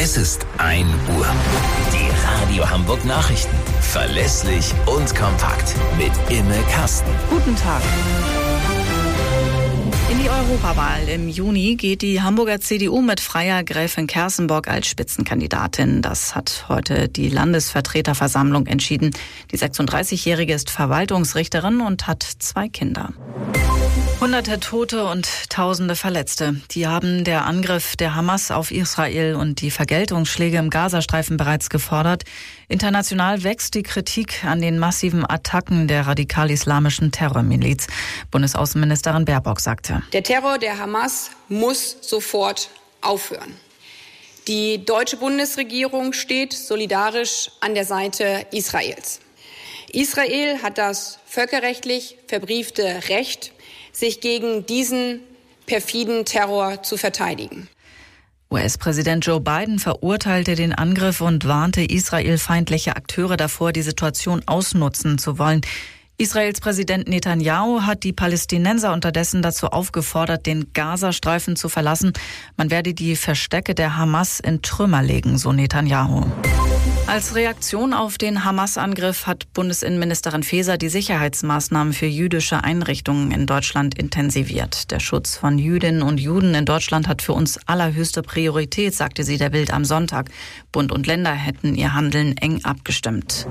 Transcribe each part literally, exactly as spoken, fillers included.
Es ist ein Uhr. Die Radio Hamburg Nachrichten. Verlässlich und kompakt. Mit Imme Kasten. Guten Tag. In die Europawahl im Juni geht die Hamburger C D U mit Freier Gräfin Kerssenbock als Spitzenkandidatin. Das hat heute die Landesvertreterversammlung entschieden. Die sechsunddreißigjährige ist Verwaltungsrichterin und hat zwei Kinder. Hunderte Tote und Tausende Verletzte. Die haben der Angriff der Hamas auf Israel und die Vergeltungsschläge im Gazastreifen bereits gefordert. International wächst die Kritik an den massiven Attacken der radikal-islamischen Terrormiliz. Bundesaußenministerin Baerbock sagte: Der Terror der Hamas muss sofort aufhören. Die deutsche Bundesregierung steht solidarisch an der Seite Israels. Israel hat das völkerrechtlich verbriefte Recht, sich gegen diesen perfiden Terror zu verteidigen. U S-Präsident Joe Biden verurteilte den Angriff und warnte israelfeindliche Akteure davor, die Situation ausnutzen zu wollen. Israels Präsident Netanyahu hat die Palästinenser unterdessen dazu aufgefordert, den Gazastreifen zu verlassen. Man werde die Verstecke der Hamas in Trümmer legen, so Netanyahu. Als Reaktion auf den Hamas-Angriff hat Bundesinnenministerin Faeser die Sicherheitsmaßnahmen für jüdische Einrichtungen in Deutschland intensiviert. Der Schutz von Jüdinnen und Juden in Deutschland hat für uns allerhöchste Priorität, sagte sie der Bild am Sonntag. Bund und Länder hätten ihr Handeln eng abgestimmt.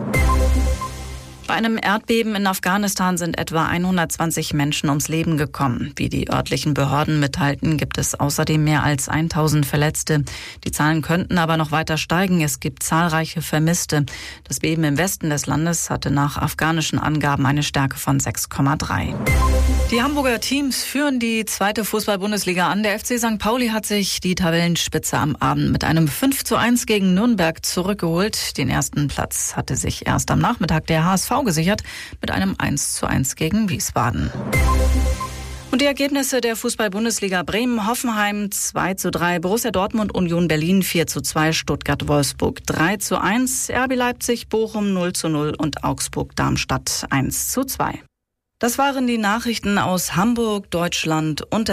Bei einem Erdbeben in Afghanistan sind etwa hundertzwanzig Menschen ums Leben gekommen. Wie die örtlichen Behörden mitteilten, gibt es außerdem mehr als tausend Verletzte. Die Zahlen könnten aber noch weiter steigen. Es gibt zahlreiche Vermisste. Das Beben im Westen des Landes hatte nach afghanischen Angaben eine Stärke von sechs Komma drei. Die Hamburger Teams führen die zweite Fußball-Bundesliga an. Der F C Sankt Pauli hat sich die Tabellenspitze am Abend mit einem fünf zu eins gegen Nürnberg zurückgeholt. Den ersten Platz hatte sich erst am Nachmittag der H S V gesichert mit einem eins zu eins gegen Wiesbaden. Und die Ergebnisse der Fußball-Bundesliga: Bremen, Hoffenheim zwei zu drei, Borussia Dortmund, Union Berlin vier zu zwei, Stuttgart, Wolfsburg drei zu eins, R B Leipzig, Bochum null zu null und Augsburg, Darmstadt eins zu zwei. Das waren die Nachrichten aus Hamburg, Deutschland und